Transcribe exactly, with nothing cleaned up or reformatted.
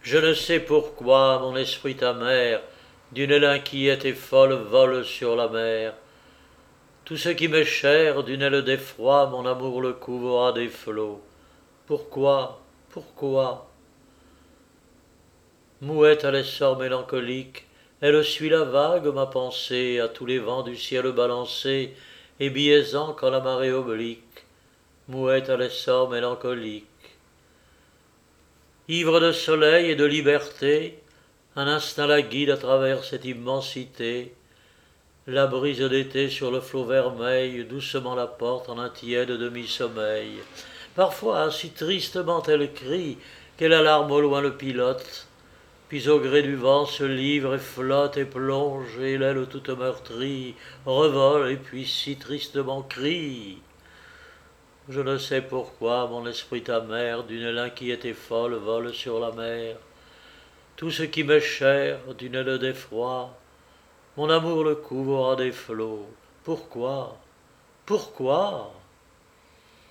Je ne sais pourquoi mon esprit amer, d'une aile inquiète et folle, vole sur la mer. Tout ce qui m'est cher, d'une aile d'effroi, mon amour le couvre à des flots. Pourquoi, pourquoi Mouette à l'essor mélancolique, elle suit la vague, ma pensée, à tous les vents du ciel balancée, et biaisant quand la marée oblique. Mouette à l'essor mélancolique. Ivre de soleil et de liberté, un instinct la guide à travers cette immensité. La brise d'été sur le flot vermeil doucement la porte en un tiède demi-sommeil. Parfois, si tristement elle crie, qu'elle alarme au loin le pilote, puis au gré du vent se livre et flotte et plonge, et l'aile toute meurtrie revole et puis si tristement crie. Je ne sais pourquoi mon esprit amer, d'une aile inquiète et folle, vole sur la mer. Tout ce qui m'est cher, d'une aile d'effroi, mon amour le couvre à des flots. Pourquoi Pourquoi